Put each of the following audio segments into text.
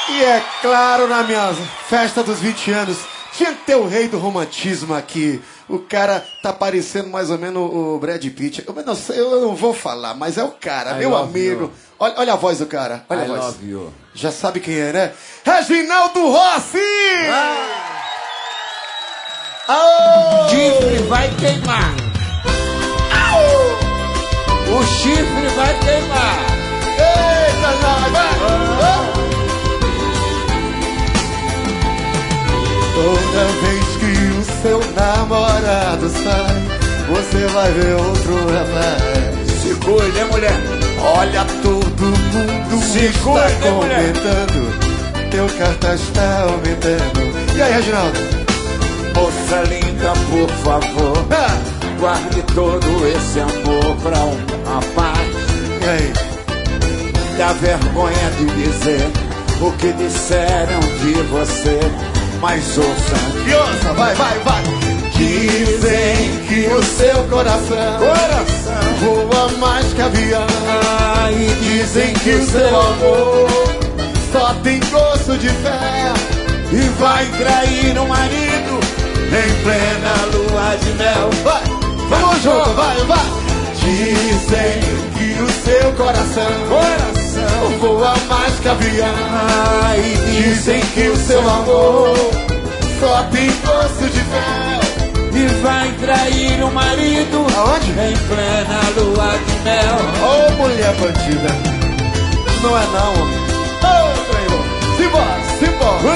E é claro, na minha festa dos 20 anos, tinha que ter o rei do romantismo aqui. O cara tá parecendo mais ou menos o Brad Pitt. Eu não vou falar, mas é o cara, meu amigo. Olha a voz do cara. Olha a voz. Love you. Já sabe quem é, né? Reginaldo Rossi! O chifre vai queimar. O chifre vai queimar. Eita, vai! Toda vez que o seu namorado sai, você vai ver outro rapaz. Se cuide, mulher. Olha, todo mundo está comentando. Teu cartaz está aumentando. E aí, Reginaldo? Moça linda, por favor, guarde todo esse amor pra um rapaz. E aí? Dá vergonha de dizer o que disseram de você, mas ouça. E ouça, vai! Dizem que o seu coração voa mais que avião. E Dizem que o seu amor só tem gosto de fé e vai trair o marido em plena lua de mel. Vai, vamos junto, vai! Dizem que o seu coração voa mais que avião. E Dizem que o seu amor só tem gosto de fel e vai trair o marido aonde? Em plena lua de mel. Ô, mulher bandida, não é não, homem. Ô, traidor, simbora.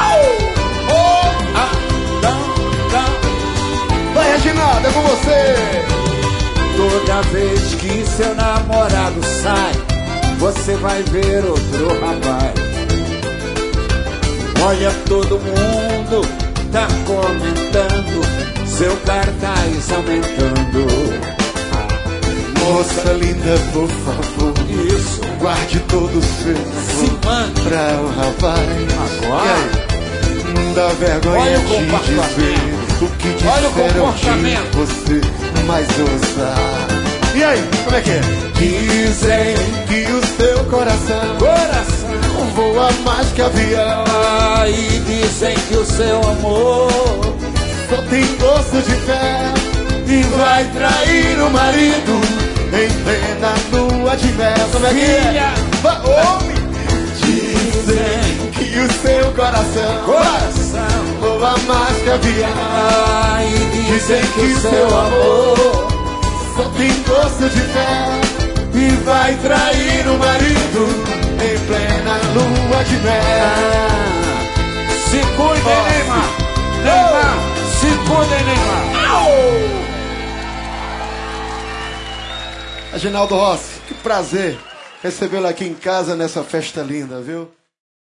Vai, Reginaldo, é com você. Toda vez que seu namorado sai, você vai ver outro rapaz. Olha, todo mundo tá comentando, seu cartaz aumentando. Moça linda, por favor, Isso, guarde todo o seu amor pra o rapaz. Agora? E aí? Não dá vergonha Olha o de dizer o que Olha o disseram comportamento. de você, mas ouça. E aí, como é que é? Dizem que o seu coração voa mais que avião. E dizem que o seu amor Só tem gosto de fé e vai trair o marido em plena lua de mel. Como é que é? Homem! Dizem que o seu coração voa mais que avião. E Dizem que o seu amor só tem gosto de fé e vai trair o marido em plena lua de mel. Se cuidem, Neymar. Se cuidem, Neymar. Reginaldo Rossi, que prazer recebê-lo aqui em casa nessa festa linda, viu?